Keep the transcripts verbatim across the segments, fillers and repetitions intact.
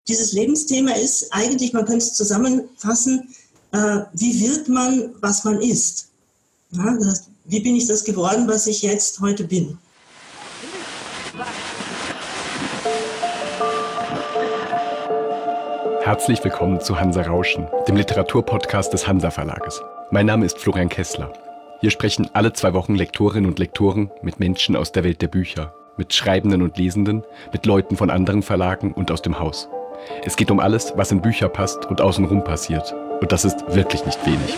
Dieses Lebensthema ist eigentlich, man könnte es zusammenfassen, äh, wie wird man, was man ist? Ja, das heißt, wie bin ich das geworden, was ich jetzt heute bin? Herzlich willkommen zu Hansa Rauschen, dem Literaturpodcast des Hansa Verlages. Mein Name ist Florian Kessler. Hier sprechen alle zwei Wochen Lektorinnen und Lektoren mit Menschen aus der Welt der Bücher, mit Schreibenden und Lesenden, mit Leuten von anderen Verlagen und aus dem Haus. Es geht um alles, was in Bücher passt und außenrum passiert. Und das ist wirklich nicht wenig.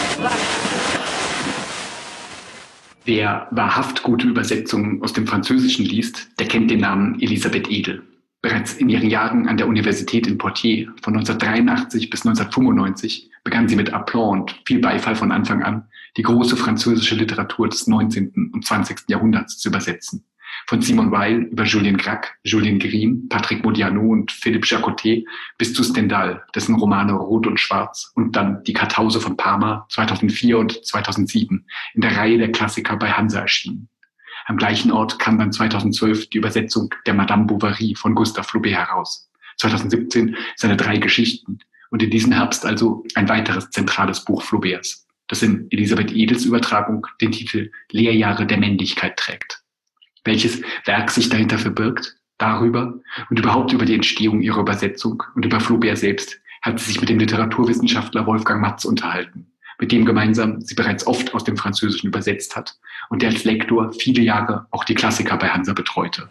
Wer wahrhaft gute Übersetzungen aus dem Französischen liest, der kennt den Namen Elisabeth Edel. Bereits in ihren Jahren an der Universität in Poitiers von neunzehnhundertdreiundachtzig bis neunzehnhundertfünfundneunzig begann sie mit Aplomb und viel Beifall von Anfang an, die große französische Literatur des neunzehnten und zwanzigsten Jahrhunderts zu übersetzen. Von Simone Weil über Julien Gracq, Julien Green, Patrick Modiano und Philippe Jacotet bis zu Stendhal, dessen Romane Rot und Schwarz und dann Die Kartause von Parma zweitausendvier und zweitausendsieben in der Reihe der Klassiker bei Hansa erschienen. Am gleichen Ort kam dann zweitausendzwölf die Übersetzung der Madame Bovary von Gustave Flaubert heraus. zweitausendsiebzehn seine drei Geschichten und in diesem Herbst also ein weiteres zentrales Buch Flauberts, das in Elisabeth Edels Übertragung den Titel Lehrjahre der Männlichkeit trägt. Welches Werk sich dahinter verbirgt, darüber und überhaupt über die Entstehung ihrer Übersetzung und über Flaubert selbst hat sie sich mit dem Literaturwissenschaftler Wolfgang Matz unterhalten, mit dem gemeinsam sie bereits oft aus dem Französischen übersetzt hat und der als Lektor viele Jahre auch die Klassiker bei Hansa betreute.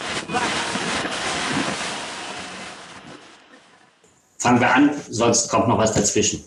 Fangen wir an, sonst kommt noch was dazwischen.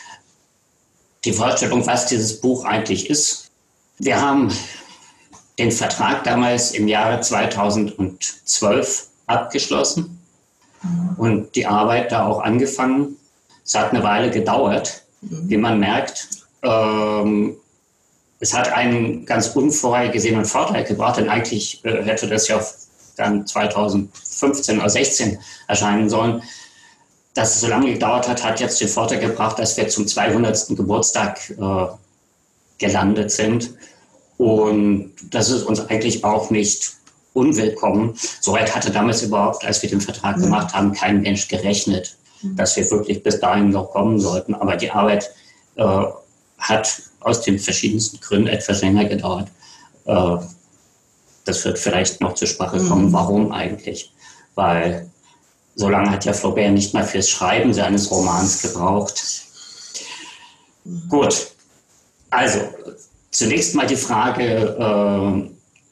Die Vorstellung, was dieses Buch eigentlich ist. Wir haben den Vertrag damals im Jahre zweitausendzwölf abgeschlossen und die Arbeit da auch angefangen. Es hat eine Weile gedauert, wie man merkt. Ähm, es hat einen ganz unvorhergesehenen Vorteil gebracht, denn eigentlich äh, hätte das ja dann zweitausendfünfzehn oder sechzehn erscheinen sollen. Dass es so lange gedauert hat, hat jetzt den Vorteil gebracht, dass wir zum zweihundertsten Geburtstag äh, gelandet sind. Und das ist uns eigentlich auch nicht unwillkommen. Soweit hatte damals überhaupt, als wir den Vertrag gemacht haben, kein Mensch gerechnet, dass wir wirklich bis dahin noch kommen sollten. Aber die Arbeit äh, hat aus den verschiedensten Gründen etwas länger gedauert. Äh, das wird vielleicht noch zur Sprache kommen. Mhm. Warum eigentlich? Weil so lange hat ja Flaubert nicht mal fürs Schreiben seines Romans gebraucht. Mhm. Gut, also zunächst mal die Frage, äh,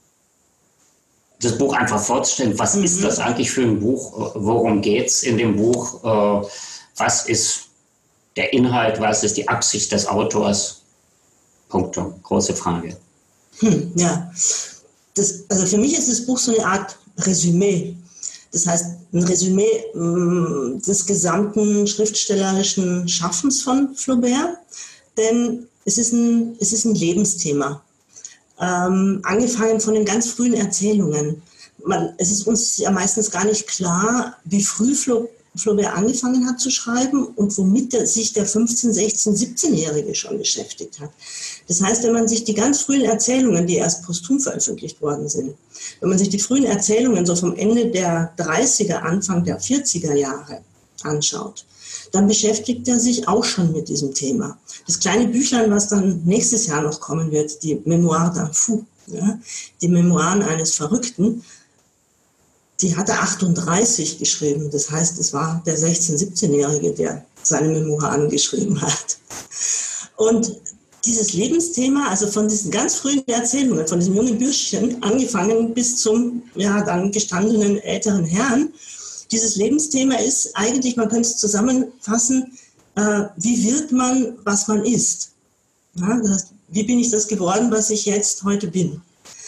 das Buch einfach vorzustellen. Was mhm. ist das eigentlich für ein Buch? Worum geht es in dem Buch? Äh, was ist der Inhalt? Was ist die Absicht des Autors? Punkte. Große Frage. Hm, ja, das, also für mich ist das Buch so eine Art Resümee. Das heißt, ein Resümee mh, des gesamten schriftstellerischen Schaffens von Flaubert. Denn es ist ein, es ist ein Lebensthema. Ähm, angefangen von den ganz frühen Erzählungen. Man, es ist uns ja meistens gar nicht klar, wie früh Flo, Flaubert angefangen hat zu schreiben und womit der, sich der fünfzehn-, sechzehn-, siebzehnjährige schon beschäftigt hat. Das heißt, wenn man sich die ganz frühen Erzählungen, die erst posthum veröffentlicht worden sind, wenn man sich die frühen Erzählungen so vom Ende der dreißiger, Anfang der vierziger Jahre anschaut, dann beschäftigt er sich auch schon mit diesem Thema. Das kleine Büchlein, was dann nächstes Jahr noch kommen wird, die Mémoires d'un Fou, ja, die Memoiren eines Verrückten, die hat er achtunddreißig geschrieben. Das heißt, es war der sechzehn-, siebzehnjährige, der seine Memoiren geschrieben hat. Und dieses Lebensthema, also von diesen ganz frühen Erzählungen, von diesem jungen Bürschchen angefangen bis zum ja, dann gestandenen älteren Herrn, dieses Lebensthema ist eigentlich, man könnte es zusammenfassen, äh, wie wird man, was man ist? Ja, das heißt, wie bin ich das geworden, was ich jetzt heute bin?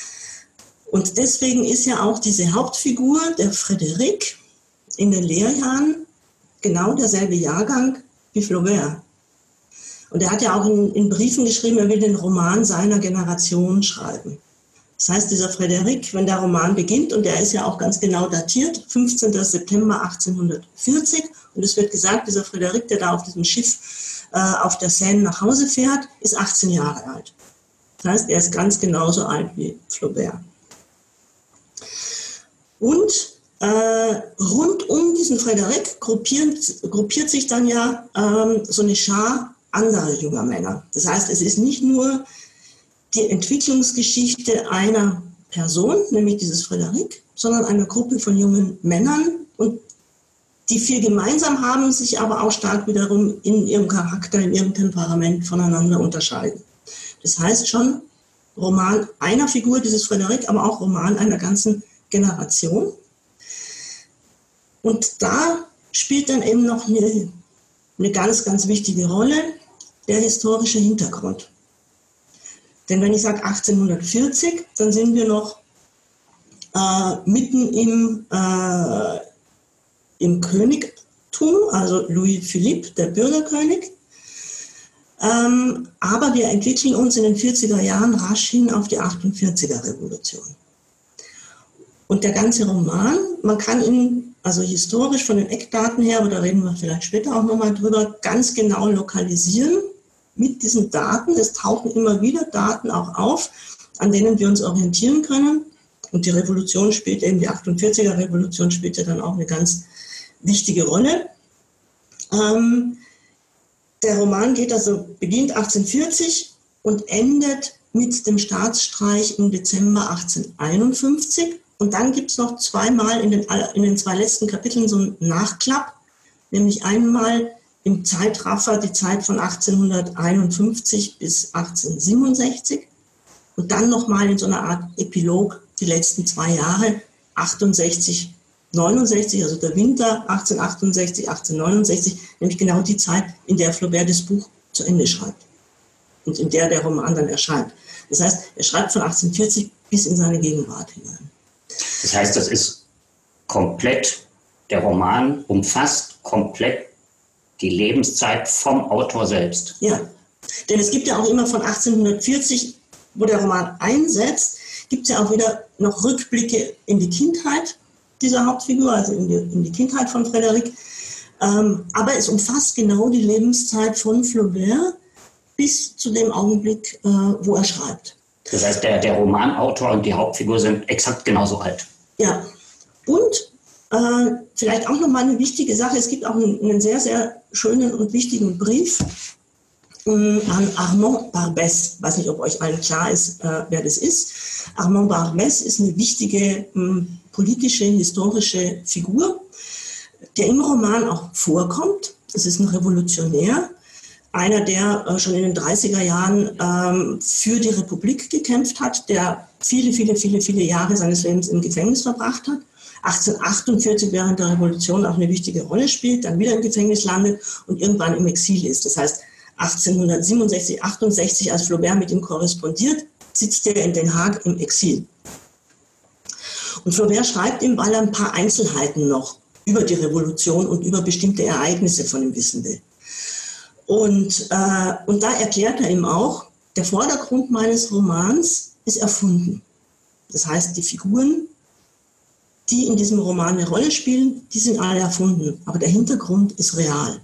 Und deswegen ist ja auch diese Hauptfigur, der Frédéric, in den Lehrjahren genau derselbe Jahrgang wie Flaubert. Und er hat ja auch in, in Briefen geschrieben, er will den Roman seiner Generation schreiben. Das heißt, dieser Frédéric, wenn der Roman beginnt, und der ist ja auch ganz genau datiert, fünfzehnten September achtzehnhundertvierzig, und es wird gesagt, dieser Frédéric, der da auf diesem Schiff äh, auf der Seine nach Hause fährt, ist achtzehn Jahre alt. Das heißt, er ist ganz genauso alt wie Flaubert. Und Äh, rund um diesen Frédéric gruppiert, gruppiert sich dann ja ähm, so eine Schar anderer junger Männer. Das heißt, es ist nicht nur die Entwicklungsgeschichte einer Person, nämlich dieses Frédéric, sondern einer Gruppe von jungen Männern, und die viel gemeinsam haben, sich aber auch stark wiederum in ihrem Charakter, in ihrem Temperament voneinander unterscheiden. Das heißt schon Roman einer Figur, dieses Frédéric, aber auch Roman einer ganzen Generation. Und da spielt dann eben noch eine, eine ganz, ganz wichtige Rolle der historische Hintergrund. Denn wenn ich sage achtzehnhundertvierzig, dann sind wir noch äh, mitten im, äh, im Königtum, also Louis Philippe, der Bürgerkönig. Ähm, aber wir entwickeln uns in den vierziger Jahren rasch hin auf die achtundvierziger Revolution. Und der ganze Roman, man kann ihn also historisch von den Eckdaten her, aber da reden wir vielleicht später auch nochmal drüber, ganz genau lokalisieren mit diesen Daten. Es tauchen immer wieder Daten auch auf, an denen wir uns orientieren können. Und die Revolution spielt eben, die achtundvierziger Revolution spielt ja dann auch eine ganz wichtige Rolle. Ähm, der Roman geht also, beginnt achtzehnhundertvierzig und endet mit dem Staatsstreich im Dezember achtzehnhunderteinundfünfzig. Und dann gibt es noch zweimal in den, in den zwei letzten Kapiteln so einen Nachklapp, nämlich einmal im Zeitraffer die Zeit von achtzehnhunderteinundfünfzig bis achtzehnhundertsiebenundsechzig und dann nochmal in so einer Art Epilog die letzten zwei Jahre, achtundsechzig, neunundsechzig, also der Winter achtzehnhundertachtundsechzig, achtzehnhundertneunundsechzig, nämlich genau die Zeit, in der Flaubert das Buch zu Ende schreibt und in der der Roman dann erscheint. Das heißt, er schreibt von achtzehnhundertvierzig bis in seine Gegenwart hinein. Das heißt, das ist komplett, der Roman umfasst komplett die Lebenszeit vom Autor selbst. Ja, denn es gibt ja auch immer von achtzehnhundertvierzig, wo der Roman einsetzt, gibt es ja auch wieder noch Rückblicke in die Kindheit dieser Hauptfigur, also in die, in die Kindheit von Frédéric. Ähm, aber es umfasst genau die Lebenszeit von Flaubert bis zu dem Augenblick, äh, wo er schreibt. Das heißt, der, der Romanautor und die Hauptfigur sind exakt genauso alt. Ja, und äh, vielleicht auch nochmal eine wichtige Sache, es gibt auch einen, einen sehr, sehr schönen und wichtigen Brief äh, an Armand Barbès. Ich weiß nicht, ob euch allen klar ist, äh, wer das ist. Armand Barbès ist eine wichtige äh, politische, historische Figur, der im Roman auch vorkommt. Es ist ein Revolutionär. Einer, der äh, schon in den dreißiger Jahren ähm, für die Republik gekämpft hat, der viele, viele, viele, viele Jahre seines Lebens im Gefängnis verbracht hat, achtzehnhundertachtundvierzig während der Revolution auch eine wichtige Rolle spielt, dann wieder im Gefängnis landet und irgendwann im Exil ist. Das heißt, achtzehnhundertsiebenundsechzig, achtundsechzig, als Flaubert mit ihm korrespondiert, sitzt er in Den Haag im Exil. Und Flaubert schreibt ihm, weil er ein paar Einzelheiten noch über die Revolution und über bestimmte Ereignisse von ihm wissen will. Und, äh, und da erklärt er ihm auch, der Vordergrund meines Romans ist erfunden. Das heißt, die Figuren, die in diesem Roman eine Rolle spielen, die sind alle erfunden. Aber der Hintergrund ist real.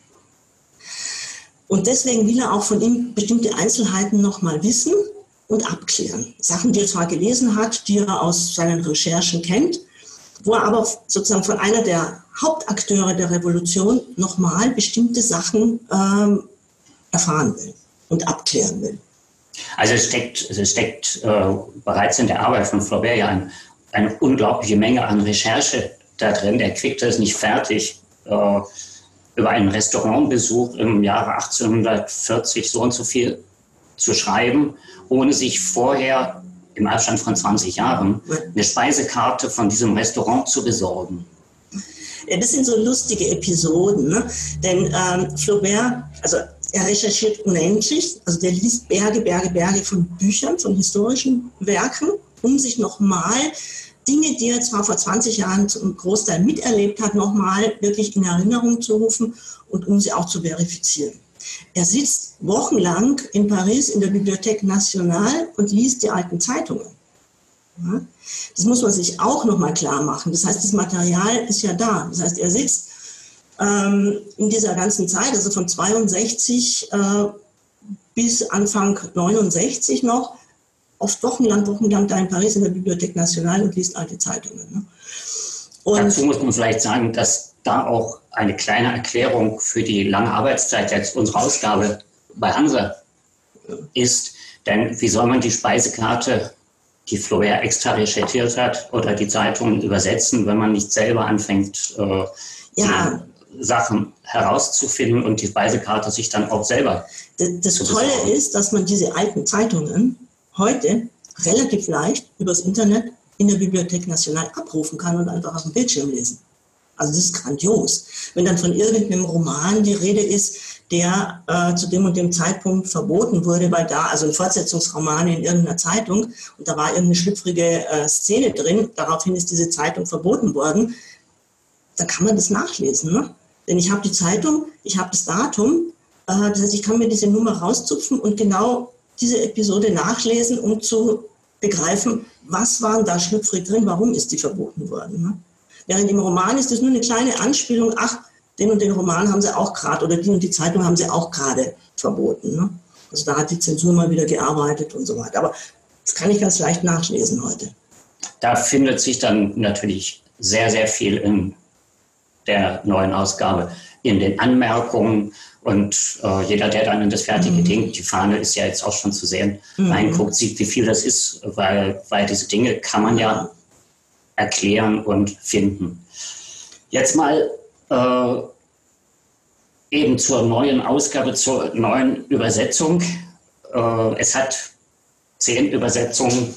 Und deswegen will er auch von ihm bestimmte Einzelheiten nochmal wissen und abklären. Sachen, die er zwar gelesen hat, die er aus seinen Recherchen kennt, wo er aber sozusagen von einer der Hauptakteure der Revolution nochmal bestimmte Sachen ähm, erfahren will und abklären will. Also es steckt, es steckt äh, bereits in der Arbeit von Flaubert ja ein, eine unglaubliche Menge an Recherche da drin. Er kriegte es nicht fertig, äh, über einen Restaurantbesuch im Jahre achtzehnhundertvierzig so und so viel zu schreiben, ohne sich vorher im Abstand von zwanzig Jahren eine Speisekarte von diesem Restaurant zu besorgen. Ja, das sind so lustige Episoden, ne? Denn ähm, Flaubert, also er recherchiert unendlich, also der liest Berge, Berge, Berge von Büchern, von historischen Werken, um sich nochmal Dinge, die er zwar vor zwanzig Jahren zum Großteil miterlebt hat, nochmal wirklich in Erinnerung zu rufen und um sie auch zu verifizieren. Er sitzt wochenlang in Paris in der Bibliothèque Nationale und liest die alten Zeitungen. Ja, das muss man sich auch nochmal klar machen. Das heißt, das Material ist ja da. Das heißt, er sitzt ähm, in dieser ganzen Zeit, also von zweiundsechzig äh, bis Anfang neunundsechzig noch, oft wochenlang, wochenlang da in Paris in der Bibliothèque Nationale und liest alte Zeitungen. Ne? Und dazu muss man vielleicht sagen, dass da auch eine kleine Erklärung für die lange Arbeitszeit jetzt unsere Ausgabe bei Hansa ist. Denn wie soll man die Speisekarte, die Flaubert extra recherchiert hat, oder die Zeitungen übersetzen, wenn man nicht selber anfängt, äh, ja, Sachen herauszufinden und die Speisekarte sich dann auch selber das, das zu Tolle besorgen. ist, dass man diese alten Zeitungen heute relativ leicht übers Internet in der Bibliothèque Nationale abrufen kann und einfach auf dem Bildschirm lesen. Also das ist grandios. Wenn dann von irgendeinem Roman die Rede ist, der äh, zu dem und dem Zeitpunkt verboten wurde, weil da, also ein Fortsetzungsroman in irgendeiner Zeitung, und da war irgendeine schlüpfrige äh, Szene drin, daraufhin ist diese Zeitung verboten worden, dann kann man das nachlesen. Ne? Denn ich habe die Zeitung, ich habe das Datum, äh, das heißt, ich kann mir diese Nummer rauszupfen und genau diese Episode nachlesen, um zu begreifen, was waren da schlüpfrig drin, warum ist die verboten worden. Ne? Während im Roman ist das nur eine kleine Anspielung, ach, den und den Roman haben sie auch gerade, oder die und die Zeitung haben sie auch gerade verboten. Ne? Also da hat die Zensur mal wieder gearbeitet und so weiter. Aber das kann ich ganz leicht nachlesen heute. Da findet sich dann natürlich sehr, sehr viel in der neuen Ausgabe, in den Anmerkungen. Und äh, jeder, der dann in das fertige mhm. Ding, die Fahne ist ja jetzt auch schon zu sehen, mhm. reinguckt, sieht, wie viel das ist, weil, weil diese Dinge kann man ja erklären und finden. Jetzt mal äh, eben zur neuen Ausgabe, zur neuen Übersetzung. Äh, es hat zehn Übersetzungen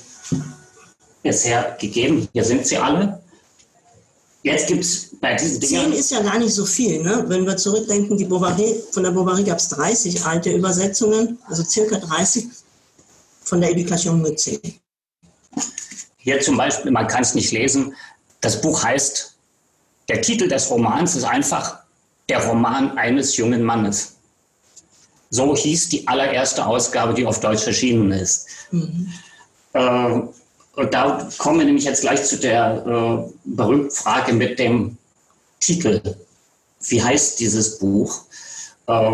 bisher gegeben. Hier sind sie alle. Jetzt gibt es bei diesen Dingen... Zehn ist ja gar nicht so viel, ne? Wenn wir zurückdenken, die Bovary, von der Bovary gab es dreißig alte Übersetzungen, also circa dreißig, von der Education nur zehn. Hier zum Beispiel, man kann es nicht lesen, das Buch heißt, der Titel des Romans ist einfach Der Roman eines jungen Mannes. So hieß die allererste Ausgabe, die auf Deutsch erschienen ist. Mhm. Äh, und da kommen wir nämlich jetzt gleich zu der äh, berühmten Frage mit dem Titel. Wie heißt dieses Buch? Äh,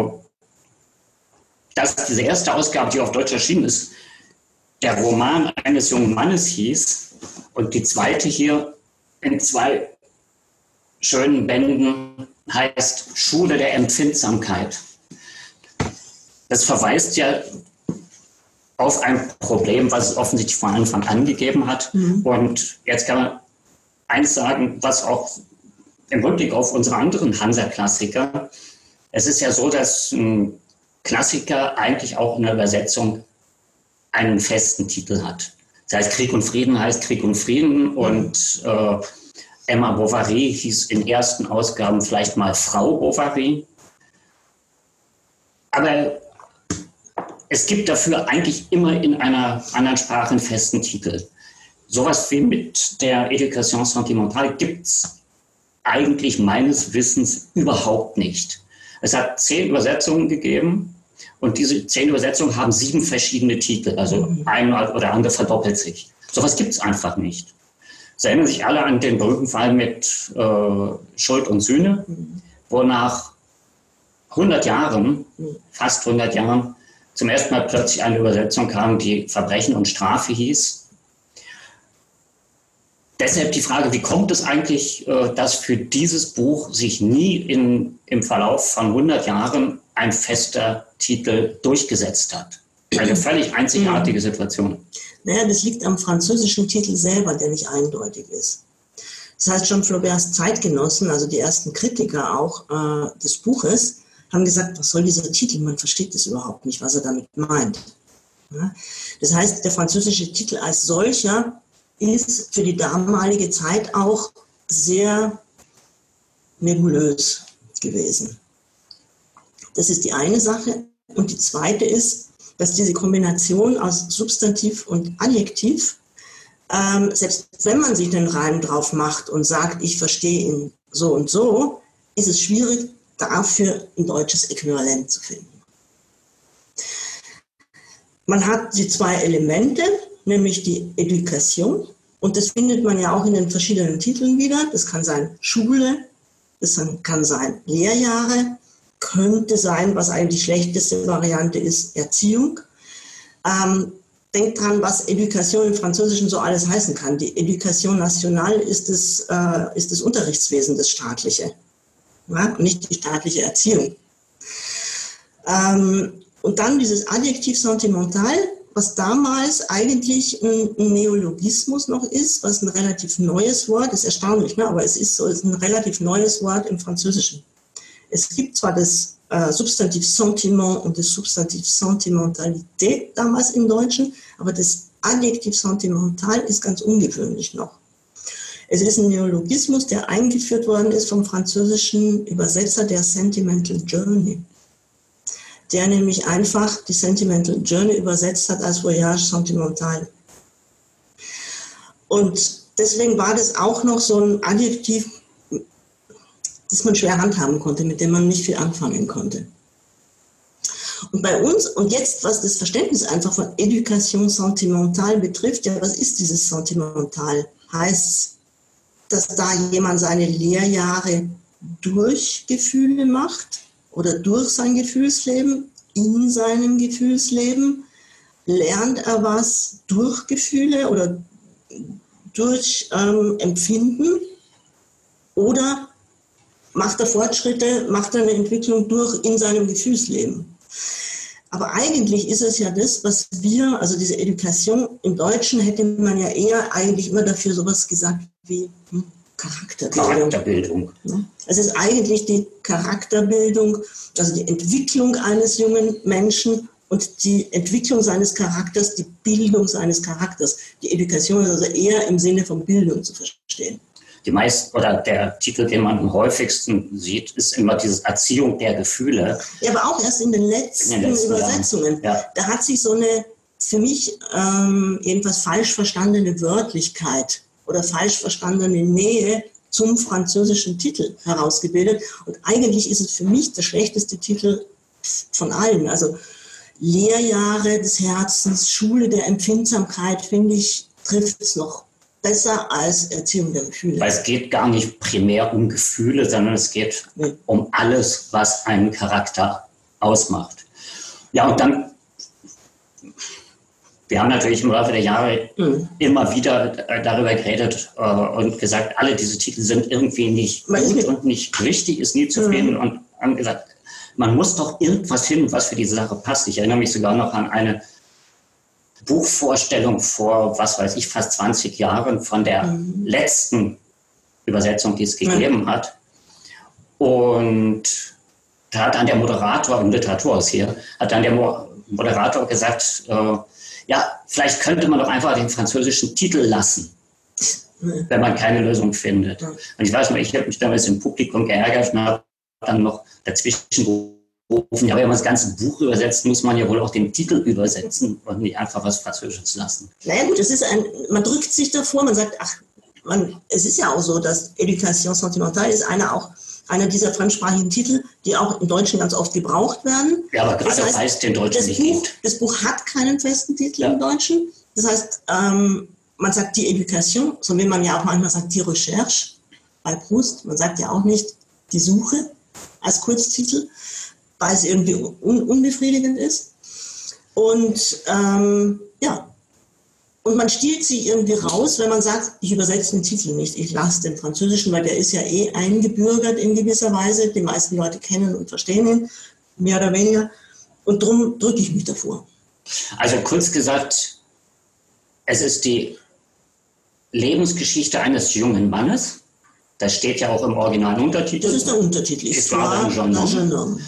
dass diese erste Ausgabe, die auf Deutsch erschienen ist, der Roman eines jungen Mannes hieß und die zweite hier in zwei schönen Bänden heißt Schule der Empfindsamkeit. Das verweist ja auf ein Problem, was es offensichtlich von Anfang an gegeben hat. Mhm. Und jetzt kann man eins sagen, was auch im Rückblick auf unsere anderen Hansa-Klassiker, es ist ja so, dass ein Klassiker eigentlich auch in der Übersetzung einen festen Titel hat. Das heißt, Krieg und Frieden heißt Krieg und Frieden und äh, Emma Bovary hieß in ersten Ausgaben vielleicht mal Frau Bovary. Aber es gibt dafür eigentlich immer in einer anderen Sprache einen festen Titel. Sowas wie mit der Education Sentimentale gibt es eigentlich meines Wissens überhaupt nicht. Es hat zehn Übersetzungen gegeben und diese zehn Übersetzungen haben sieben verschiedene Titel. Also ein oder andere verdoppelt sich. Sowas gibt es einfach nicht. Sie erinnern sich alle an den berühmten Fall mit äh, Schuld und Sühne, wo nach hundert Jahren, fast hundert Jahren, zum ersten Mal plötzlich eine Übersetzung kam, die Verbrechen und Strafe hieß. Deshalb die Frage, wie kommt es eigentlich, dass für dieses Buch sich nie in, im Verlauf von hundert Jahren ein fester Titel durchgesetzt hat? Eine völlig einzigartige Situation. Naja, das liegt am französischen Titel selber, der nicht eindeutig ist. Das heißt, schon Flauberts Zeitgenossen, also die ersten Kritiker auch äh, des Buches, haben gesagt, was soll dieser Titel? Man versteht das überhaupt nicht, was er damit meint. Ja? Das heißt, der französische Titel als solcher ist für die damalige Zeit auch sehr nebulös gewesen. Das ist die eine Sache. Und die zweite ist, dass diese Kombination aus Substantiv und Adjektiv, ähm, selbst wenn man sich den Reim drauf macht und sagt, ich verstehe ihn so und so, ist es schwierig, dafür ein deutsches Äquivalent zu finden. Man hat die zwei Elemente, nämlich die Education, und das findet man ja auch in den verschiedenen Titeln wieder. Das kann sein Schule, das kann sein Lehrjahre, könnte sein, was eigentlich die schlechteste Variante ist, Erziehung. Ähm, denkt dran, was Education im Französischen so alles heißen kann. Die Education nationale ist das, äh, ist das Unterrichtswesen, das staatliche, ja? Und nicht die staatliche Erziehung. Ähm, und dann dieses Adjektiv sentimental, was damals eigentlich ein, ein Neologismus noch ist, was ein relativ neues Wort ist, erstaunlich, ne? Aber es ist so, es ist ein relativ neues Wort im Französischen. Es gibt zwar das äh, Substantiv Sentiment und das Substantiv Sentimentalität damals im Deutschen, aber das Adjektiv sentimental ist ganz ungewöhnlich noch. Es ist ein Neologismus, der eingeführt worden ist vom französischen Übersetzer der Sentimental Journey, der nämlich einfach die Sentimental Journey übersetzt hat als Voyage sentimental. Und deswegen war das auch noch so ein Adjektiv, das man schwer handhaben konnte, mit dem man nicht viel anfangen konnte. Und bei uns, und jetzt, was das Verständnis einfach von Education sentimentale betrifft, ja, was ist dieses Sentimental? Heißt, dass da jemand seine Lehrjahre durch Gefühle macht oder durch sein Gefühlsleben, in seinem Gefühlsleben? Lernt er was durch Gefühle oder durch ähm, Empfinden? Oder macht er Fortschritte, macht er eine Entwicklung durch in seinem Gefühlsleben? Aber eigentlich ist es ja das, was wir, also diese Education im Deutschen hätte man ja eher eigentlich immer dafür sowas gesagt wie hm, Charakterbildung. Charakterbildung. Ja? Es ist eigentlich die Charakterbildung, also die Entwicklung eines jungen Menschen und die Entwicklung seines Charakters, die Bildung seines Charakters. Die Education ist also eher im Sinne von Bildung zu verstehen. Die meisten, oder der Titel, den man am häufigsten sieht, ist immer diese Erziehung der Gefühle. Ja, aber auch erst in den letzten, in den letzten Übersetzungen. Ja. Da hat sich so eine, für mich ähm, jedenfalls falsch verstandene Wörtlichkeit oder falsch verstandene Nähe zum französischen Titel herausgebildet. Und eigentlich ist es für mich der schlechteste Titel von allen. Also Lehrjahre des Herzens, Schule der Empfindsamkeit, finde ich, trifft es noch besser als Erziehung der Gefühle. Weil es geht gar nicht primär um Gefühle, sondern es geht nee. um alles, was einen Charakter ausmacht. Ja, und dann, wir haben natürlich im Laufe der Jahre mhm. immer wieder darüber geredet äh, und gesagt, alle diese Titel sind irgendwie nicht Man gut und nicht richtig, ist nie zufrieden mhm. und haben gesagt, man muss doch irgendwas finden, was für diese Sache passt. Ich erinnere mich sogar noch an eine Buchvorstellung vor, was weiß ich, fast zwanzig Jahren von der mhm. letzten Übersetzung, die es gegeben mhm. hat. Und da hat dann der Moderator, im Literaturhaus hier, hat dann der Moderator gesagt, äh, ja, vielleicht könnte man doch einfach den französischen Titel lassen, mhm. wenn man keine Lösung findet. Mhm. Und ich weiß noch, ich habe mich damals im Publikum geärgert und habe dann noch dazwischen gerufen, ja, wenn man das ganze Buch übersetzt, muss man ja wohl auch den Titel übersetzen und nicht einfach was Französisches lassen. Naja gut, es ist ein, man drückt sich davor, man sagt, ach, man, es ist ja auch so, dass Education sentimentale ist einer auch einer dieser fremdsprachigen Titel, die auch im Deutschen ganz oft gebraucht werden. Ja, aber gerade das heißt, weil es den Deutschen das nicht Buch, gibt. Das Buch hat keinen festen Titel ja. im Deutschen. Das heißt, ähm, man sagt die Education, so wie man ja auch manchmal sagt die Recherche bei Proust. Man sagt ja auch nicht die Suche als Kurztitel, weil es irgendwie un- unbefriedigend ist. Und ähm, ja, und man stiehlt sich irgendwie raus, wenn man sagt, ich übersetze den Titel nicht, ich lasse den Französischen, weil der ist ja eh eingebürgert in gewisser Weise. Die meisten Leute kennen und verstehen ihn, mehr oder weniger. Und darum drücke ich mich davor. Also kurz gesagt, es ist die Lebensgeschichte eines jungen Mannes. Das steht ja auch im originalen Untertitel. Das ist der Untertitel. Histoire d'un jeune homme.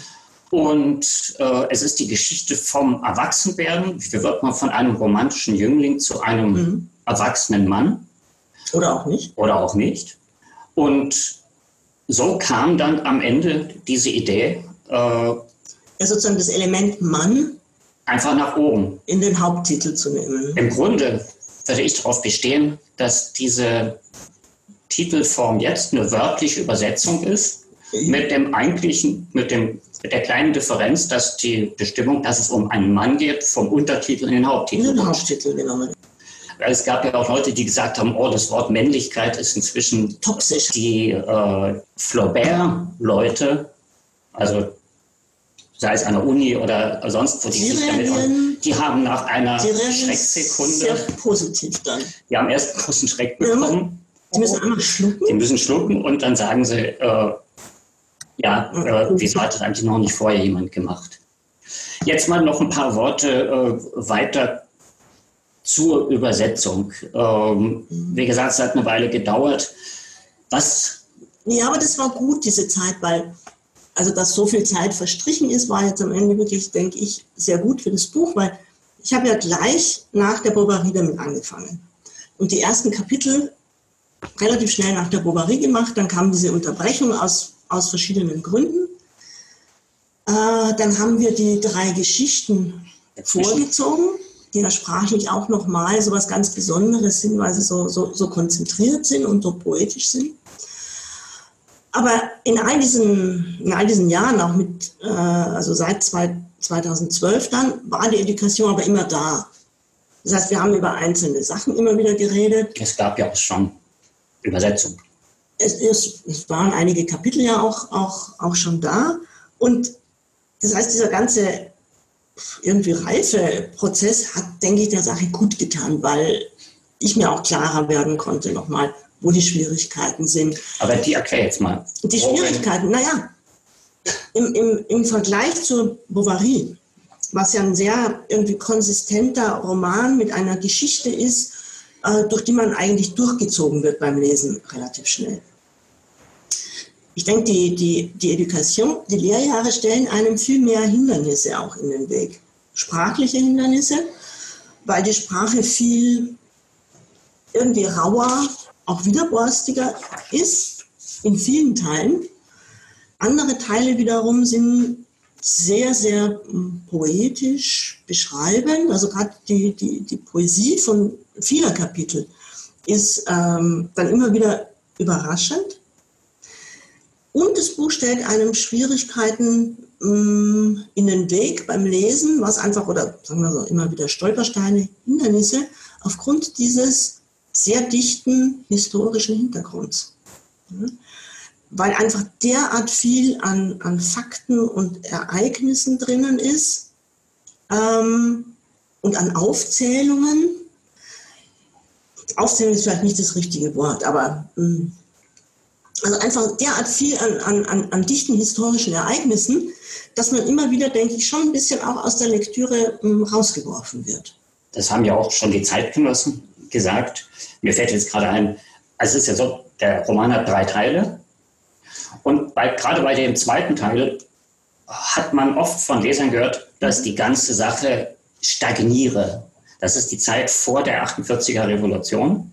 Und äh, es ist die Geschichte vom Erwachsenwerden. Wie wird man von einem romantischen Jüngling zu einem mhm. erwachsenen Mann? Oder auch nicht. Oder auch nicht. Und so kam dann am Ende diese Idee, äh, ja, sozusagen das Element Mann einfach nach oben in den Haupttitel zu nehmen. Im Grunde würde ich darauf bestehen, dass diese Titelform jetzt eine wörtliche Übersetzung ist, mhm. mit dem eigentlichen, mit dem mit der kleinen Differenz, dass die Bestimmung, dass es um einen Mann geht, vom Untertitel in den Haupttitel. In den Haupttitel, genau. Es gab ja auch Leute, die gesagt haben, oh, das Wort Männlichkeit ist inzwischen toxisch. Die äh, Flaubert-Leute, also sei es an der Uni oder sonst wo, die, die, sich damit reagieren, die haben nach einer die Schrecksekunde, sehr positiv dann. die haben erst einen großen Schreck bekommen. Die müssen einmal schlucken. Die müssen schlucken und dann sagen sie, äh, ja, äh, wieso hat das eigentlich noch nicht vorher jemand gemacht? Jetzt mal noch ein paar Worte äh, weiter zur Übersetzung. Ähm, wie gesagt, es hat eine Weile gedauert. Was? Ja, aber das war gut, diese Zeit, weil, also dass so viel Zeit verstrichen ist, war jetzt am Ende wirklich, denke ich, sehr gut für das Buch, weil ich habe ja gleich nach der Bovary damit angefangen. Und die ersten Kapitel relativ schnell nach der Bovary gemacht, dann kam diese Unterbrechung aus, aus verschiedenen Gründen. Äh, dann haben wir die drei Geschichten vorgezogen, die ja sprachlich auch nochmal so was ganz Besonderes sind, weil sie so, so, so konzentriert sind und so poetisch sind. Aber in all diesen, in all diesen Jahren, auch mit, äh, also seit zweitausendzwölf dann, war die Education aber immer da. Das heißt, wir haben über einzelne Sachen immer wieder geredet. Es gab ja auch schon Übersetzung. Es, ist, es waren einige Kapitel ja auch, auch, auch schon da. Und das heißt, dieser ganze irgendwie reife Prozess hat, denke ich, der Sache gut getan, weil ich mir auch klarer werden konnte nochmal, wo die Schwierigkeiten sind. Aber die erklär jetzt mal. Die Schwierigkeiten, naja, im, im, im Vergleich zur Bovary, was ja ein sehr irgendwie konsistenter Roman mit einer Geschichte ist, äh, durch die man eigentlich durchgezogen wird beim Lesen relativ schnell. Ich denke, die, die, die Education, die Lehrjahre stellen einem viel mehr Hindernisse auch in den Weg. Sprachliche Hindernisse, weil die Sprache viel irgendwie rauer, auch widerborstiger ist, in vielen Teilen. Andere Teile wiederum sind sehr, sehr poetisch beschreibend. Also gerade die, die, die Poesie von vieler Kapitel ist ähm, dann immer wieder überraschend. Und das Buch stellt einem Schwierigkeiten mh, in den Weg beim Lesen, was einfach, oder sagen wir so, immer wieder Stolpersteine, Hindernisse, aufgrund dieses sehr dichten historischen Hintergrunds. Ja? Weil einfach derart viel an, an Fakten und Ereignissen drinnen ist ähm, und an Aufzählungen. Aufzählung ist vielleicht nicht das richtige Wort, aber mh, also einfach derart viel an, an, an, an dichten historischen Ereignissen, dass man immer wieder, denke ich, schon ein bisschen auch aus der Lektüre mh, rausgeworfen wird. Das haben ja auch schon die Zeitgenossen gesagt. Mir fällt jetzt gerade ein, also es ist ja so, der Roman hat drei Teile. Und bei, gerade bei dem zweiten Teil hat man oft von Lesern gehört, dass die ganze Sache stagniere. Das ist die Zeit vor der achtundvierziger Revolution.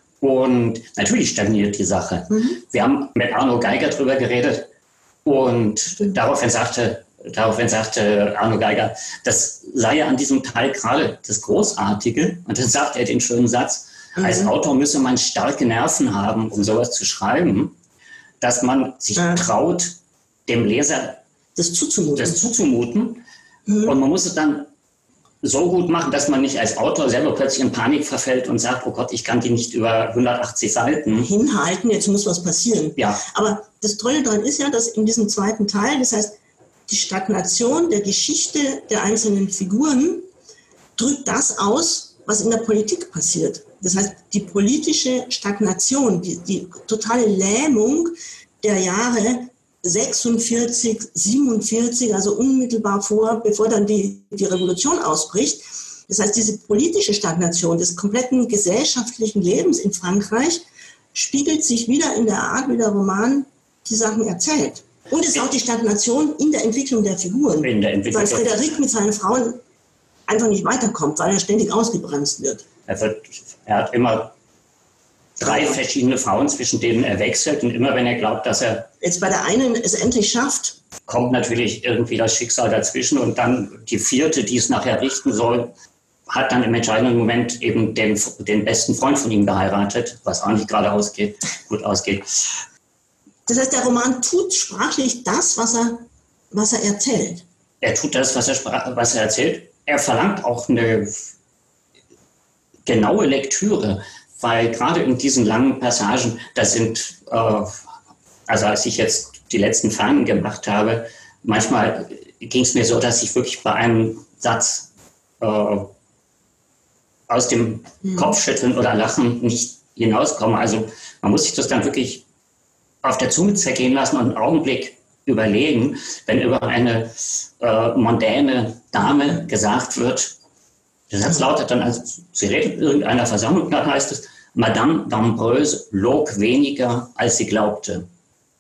Und natürlich stagniert die Sache. Mhm. Wir haben mit Arno Geiger drüber geredet und daraufhin sagte, daraufhin sagte Arno Geiger, das sei ja an diesem Teil gerade das Großartige. Und dann sagt er den schönen Satz, mhm. als Autor müsse man starke Nerven haben, um sowas zu schreiben, dass man sich ja. traut, dem Leser das zuzumuten. Das zuzumuten. Mhm. Und man muss es dann so gut machen, dass man nicht als Autor selber plötzlich in Panik verfällt und sagt, oh Gott, ich kann die nicht über hundertachtzig Seiten hinhalten, jetzt muss was passieren. Ja. Aber das Tolle daran ist ja, dass in diesem zweiten Teil, das heißt, die Stagnation der Geschichte der einzelnen Figuren drückt das aus, was in der Politik passiert. Das heißt, die politische Stagnation, die, die totale Lähmung der Jahre sechsundvierzig, siebenundvierzig, also unmittelbar vor, bevor dann die, die Revolution ausbricht. Das heißt, diese politische Stagnation des kompletten gesellschaftlichen Lebens in Frankreich spiegelt sich wieder in der Art, wie der Roman die Sachen erzählt. Und es ist auch die Stagnation in der Entwicklung der Figuren. In der Entwicklung. Weil Frédéric mit seinen Frauen einfach nicht weiterkommt, weil er ständig ausgebremst wird. Er, wird, er hat immer drei ja. verschiedene Frauen, zwischen denen er wechselt. Und immer wenn er glaubt, dass er jetzt bei der einen es endlich schafft, kommt natürlich irgendwie das Schicksal dazwischen. Und dann die vierte, die es nachher richten soll, hat dann im entscheidenden Moment eben den, den besten Freund von ihm geheiratet, was auch nicht gerade ausgeht, gut ausgeht. Das heißt, der Roman tut sprachlich das, was er, was er erzählt. Er tut das, was er, was er erzählt. Er verlangt auch eine genaue Lektüre, weil gerade in diesen langen Passagen, das sind, äh, also als ich jetzt die letzten Fahnen gemacht habe, manchmal ging es mir so, dass ich wirklich bei einem Satz äh, aus dem mhm. Kopfschütteln oder Lachen nicht hinauskomme. Also man muss sich das dann wirklich auf der Zunge zergehen lassen und einen Augenblick überlegen, wenn über eine äh, mondäne Dame gesagt wird, der Satz lautet dann, also sie redet in irgendeiner Versammlung, dann heißt es, Madame d'Ambreuse log weniger, als sie glaubte.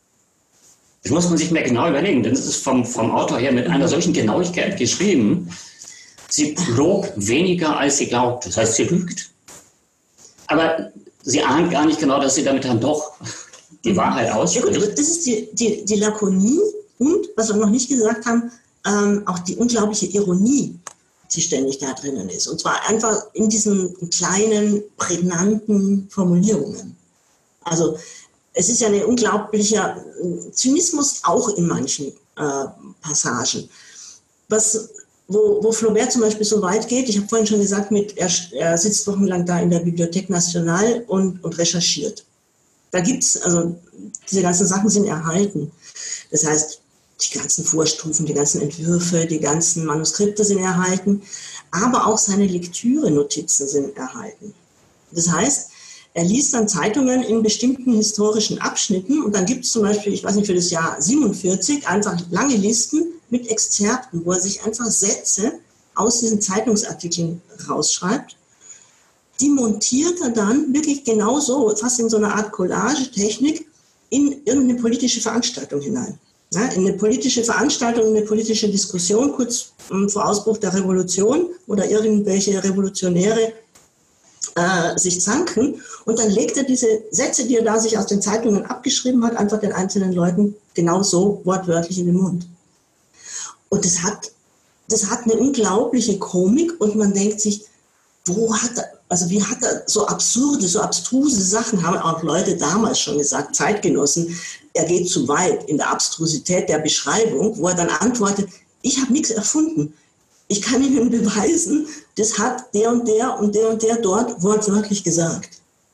Das muss man sich mehr genau überlegen, denn es ist vom, vom Autor her mit einer solchen Genauigkeit geschrieben. Sie log weniger, als sie glaubte. Das heißt, sie lügt. Aber sie ahnt gar nicht genau, dass sie damit dann doch die Wahrheit ausspricht. Ja, gut, das ist die, die, die Lakonie und, was wir noch nicht gesagt haben, ähm, auch die unglaubliche Ironie, die ständig da drinnen ist. Und zwar einfach in diesen kleinen, prägnanten Formulierungen. Also es ist ja ein unglaublicher Zynismus auch in manchen äh, Passagen. Was, wo, wo Flaubert zum Beispiel so weit geht, ich habe vorhin schon gesagt, mit, er, er sitzt wochenlang da in der Bibliothèque Nationale und, und recherchiert. Da gibt es, also diese ganzen Sachen sind erhalten. Das heißt, die ganzen Vorstufen, die ganzen Entwürfe, die ganzen Manuskripte sind erhalten, aber auch seine Lektüre-Notizen sind erhalten. Das heißt, er liest dann Zeitungen in bestimmten historischen Abschnitten und dann gibt es zum Beispiel, ich weiß nicht, für das Jahr siebenundvierzig einfach lange Listen mit Exzerpten, wo er sich einfach Sätze aus diesen Zeitungsartikeln rausschreibt. Die montiert er dann wirklich genauso, fast in so einer Art Collage-Technik, in irgendeine politische Veranstaltung hinein. Ja, in eine politische Veranstaltung, in eine politische Diskussion, kurz vor Ausbruch der Revolution oder irgendwelche Revolutionäre äh, sich zanken. Und dann legt er diese Sätze, die er da sich aus den Zeitungen abgeschrieben hat, einfach den einzelnen Leuten genauso wortwörtlich in den Mund. Und das hat, das hat eine unglaubliche Komik und man denkt sich, wo hat er, also wie hat er so absurde, so abstruse Sachen, haben auch Leute damals schon gesagt, Zeitgenossen, er geht zu weit in der Abstrusität der Beschreibung, wo er dann antwortet, ich habe nichts erfunden. Ich kann Ihnen beweisen, das hat der und der und der und der dort wortwörtlich gesagt.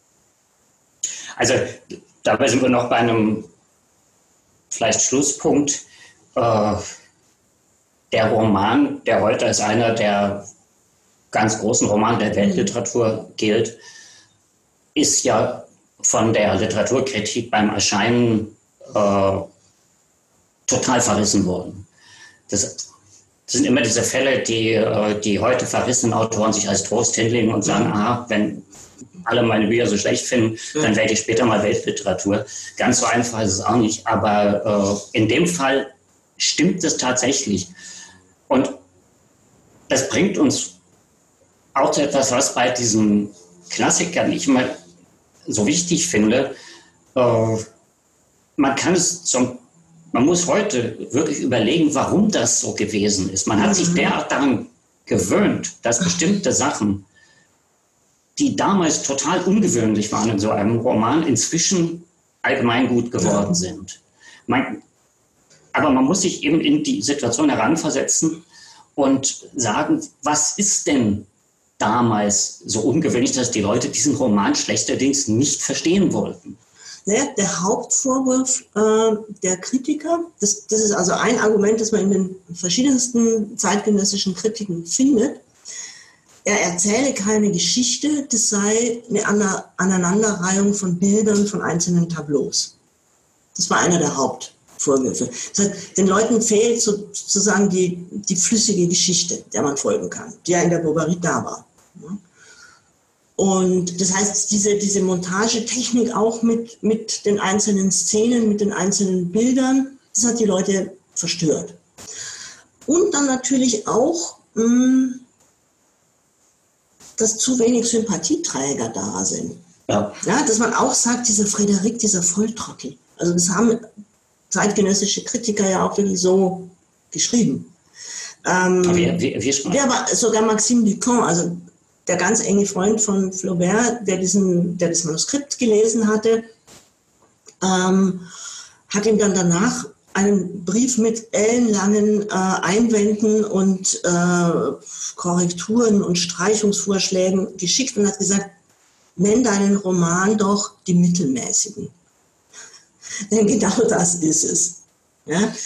Also dabei sind wir noch bei einem vielleicht Schlusspunkt. Äh, der Roman, der heute als einer der ganz großen Romane der Weltliteratur gilt, ist ja von der Literaturkritik beim Erscheinen äh, total verrissen worden. Das, das sind immer diese Fälle, die, äh, die heute verrissenen Autoren sich als Trost hinlegen und sagen, aha, wenn alle meine Bücher so schlecht finden, dann werde ich später mal Weltliteratur. Ganz so einfach ist es auch nicht, aber äh, in dem Fall stimmt es tatsächlich. Und das bringt uns auch zu etwas, was bei diesen Klassikern ich immer so wichtig finde. Äh, man kann es zum, man muss heute wirklich überlegen, warum das so gewesen ist. Man hat mhm. sich derart daran gewöhnt, dass bestimmte Sachen, die damals total ungewöhnlich waren in so einem Roman, inzwischen allgemeingut geworden ja. sind. Man, aber man muss sich eben in die Situation heranversetzen und sagen, was ist denn damals so ungewöhnlich, dass die Leute diesen Roman schlechterdings nicht verstehen wollten? Naja, der Hauptvorwurf äh, der Kritiker, das, das ist also ein Argument, das man in den verschiedensten zeitgenössischen Kritiken findet, er erzähle keine Geschichte, das sei eine Aneinanderreihung von Bildern von einzelnen Tableaus. Das war einer der Hauptvorwürfe. Das heißt, den Leuten fehlt sozusagen die, die flüssige Geschichte, der man folgen kann, die ja in der Bovary da war. Und das heißt, diese, diese Montagetechnik auch mit, mit den einzelnen Szenen, mit den einzelnen Bildern, das hat die Leute verstört. Und dann natürlich auch, mh, dass zu wenig Sympathieträger da sind. Ja. Ja, dass man auch sagt, dieser Frédéric, dieser Volltrottel. Also das haben zeitgenössische Kritiker ja auch wirklich so geschrieben. Ähm, wie, wie, wie ja, aber sogar Maxime Ducamp, also der ganz enge Freund von Flaubert, der, diesen, der das Manuskript gelesen hatte, ähm, hat ihm dann danach einen Brief mit ellenlangen äh, Einwänden und äh, Korrekturen und Streichungsvorschlägen geschickt und hat gesagt, nenn deinen Roman doch die Mittelmäßigen. Denn genau das ist es. Ja?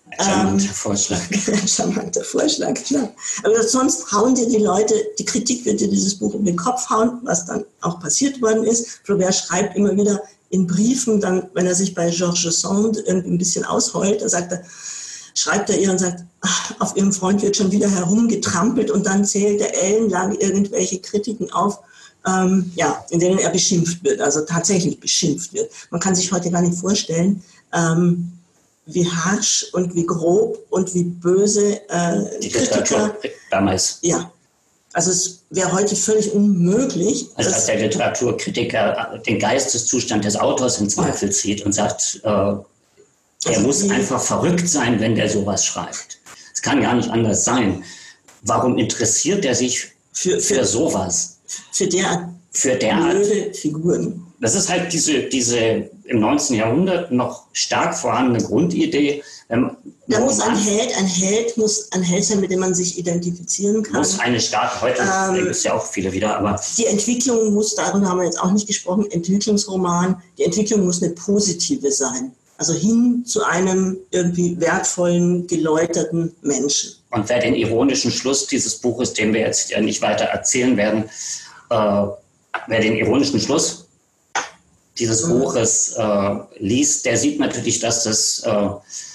Charmanter ähm, Vorschlag. Charmanter Vorschlag, klar. Aber sonst hauen dir die Leute, die Kritik wird dir dieses Buch um den Kopf hauen, was dann auch passiert worden ist. Flaubert schreibt immer wieder in Briefen, dann, wenn er sich bei Georges Sand irgendwie ein bisschen ausheult, da sagt er, schreibt er ihr und sagt, ach, auf ihrem Freund wird schon wieder herumgetrampelt, und dann zählt er ellenlang irgendwelche Kritiken auf, ähm, ja, in denen er beschimpft wird, also tatsächlich beschimpft wird. Man kann sich heute gar nicht vorstellen, ähm, wie harsch und wie grob und wie böse äh, Die Kritiker Literatur damals. Ja, also es wäre heute völlig unmöglich. Also dass der Literaturkritiker den Geisteszustand des Autors in Zweifel ja. zieht und sagt, äh, er also muss die, einfach verrückt sein, wenn der sowas schreibt. Es kann gar nicht anders sein. Warum interessiert er sich für, für, für sowas? Für derart für derart blöde Figuren. Das ist halt diese, diese im neunzehnten Jahrhundert noch stark vorhandene Grundidee. Ähm, da muss ein Held, ein Held muss ein Held sein, mit dem man sich identifizieren kann. Muss eine starke, heute ähm, gibt es ja auch viele wieder, aber... Die Entwicklung muss, darüber haben wir jetzt auch nicht gesprochen, Entwicklungsroman, die Entwicklung muss eine positive sein. Also hin zu einem irgendwie wertvollen, geläuterten Menschen. Und wer den ironischen Schluss dieses Buches, den wir jetzt ja nicht weiter erzählen werden, äh, wer den ironischen Schluss dieses mhm. Buches äh, liest, der sieht natürlich, dass das äh,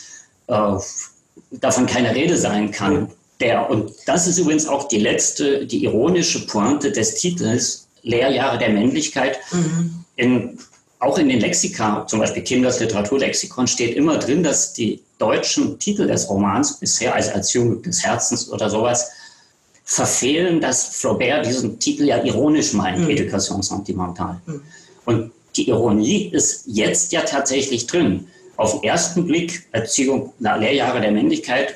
äh, davon keine Rede sein kann. Mhm. Der, und das ist übrigens auch die letzte, die ironische Pointe des Titels, Lehrjahre der Männlichkeit. Mhm. In, auch in den Lexika, zum Beispiel Kinders Literaturlexikon, steht immer drin, dass die deutschen Titel des Romans, bisher als Erziehung des Herzens oder sowas, verfehlen, dass Flaubert diesen Titel ja ironisch meint, mhm. Education sentimentale. Mhm. Und die Ironie ist jetzt ja tatsächlich drin. Auf den ersten Blick, Erziehung, na, Lehrjahre der Männlichkeit,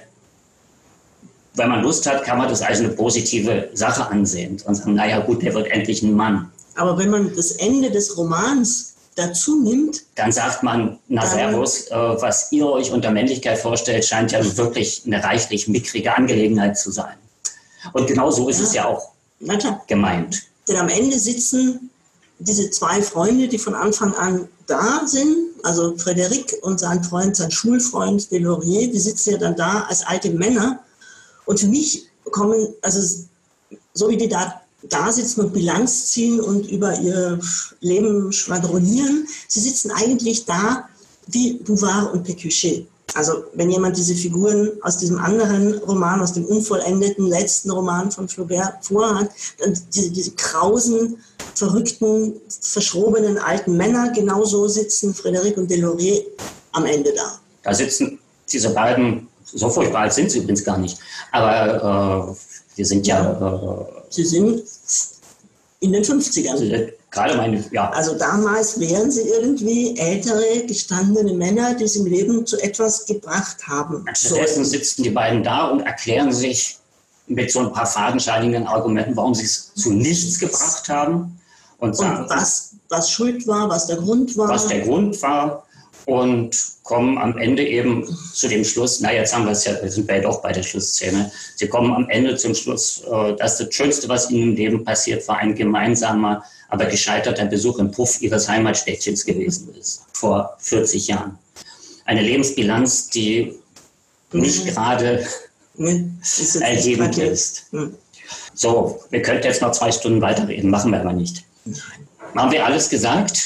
wenn man Lust hat, kann man das als eine positive Sache ansehen und sagen, naja gut, der wird endlich ein Mann. Aber wenn man das Ende des Romans dazu nimmt, dann sagt man, na servus, äh, was ihr euch unter Männlichkeit vorstellt, scheint ja wirklich eine reichlich mickrige Angelegenheit zu sein. Und genau so ist ja. es ja auch gemeint. Denn am Ende sitzen diese zwei Freunde, die von Anfang an da sind, also Frédéric und sein Freund, sein Schulfreund Delorier, die sitzen ja dann da als alte Männer. Und für mich kommen, also so wie die da, da sitzen und Bilanz ziehen und über ihr Leben schwadronieren, sie sitzen eigentlich da wie Bouvard und Pécuchet. Also wenn jemand diese Figuren aus diesem anderen Roman, aus dem unvollendeten letzten Roman von Flaubert vorhat, dann diese, diese krausen, verrückten, verschrobenen alten Männer, genauso sitzen Frédéric und Delorier am Ende da. Da sitzen diese beiden, so furchtbar alt sind sie übrigens gar nicht, aber äh, wir sind ja... Äh, sie sind in den fünfzigern. Sie, Gerade meine, ja. Also damals wären sie irgendwie ältere, gestandene Männer, die es im Leben zu etwas gebracht haben. Stattdessen sitzen die beiden da und erklären sich mit so ein paar fadenscheinigen Argumenten, warum sie es zu nichts gebracht haben. Und, sagen, und was, was schuld war, was der Grund war. Was der Grund war. Und kommen am Ende eben zu dem Schluss, na jetzt haben wir es ja, wir sind ja doch bei der Schlussszene, sie kommen am Ende zum Schluss, dass das Schönste, was ihnen im Leben passiert, war ein gemeinsamer, aber gescheiterter Besuch im Puff ihres Heimatstädtchens gewesen ist, vor vierzig Jahren. Eine Lebensbilanz, die nicht mhm. gerade mhm. erhebend ist. Mhm. So, wir könnten jetzt noch zwei Stunden weiterreden, machen wir aber nicht. Haben wir alles gesagt?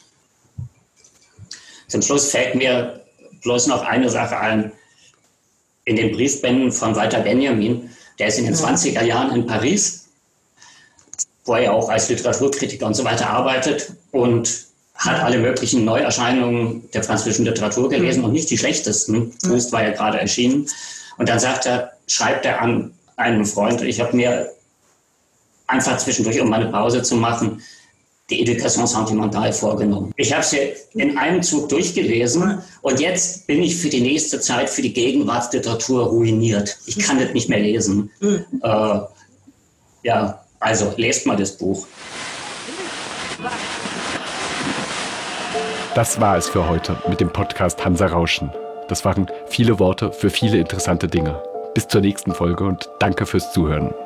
Zum Schluss fällt mir bloß noch eine Sache ein. In den Briefbänden von Walter Benjamin, der ist in den zwanziger Jahren in Paris, wo er auch als Literaturkritiker und so weiter arbeitet und hat alle möglichen Neuerscheinungen der französischen Literatur gelesen und nicht die schlechtesten. Proust war ja gerade erschienen. Und dann sagt er, schreibt er an einen Freund, ich habe mir einfach zwischendurch, um meine Pause zu machen, die Education sentimentale vorgenommen. Ich habe sie in einem Zug durchgelesen und jetzt bin ich für die nächste Zeit, für die Gegenwartsliteratur ruiniert. Ich kann das nicht mehr lesen. Mhm. Äh, ja, also lest mal das Buch. Das war es für heute mit dem Podcast Hansa Rauschen. Das waren viele Worte für viele interessante Dinge. Bis zur nächsten Folge und danke fürs Zuhören.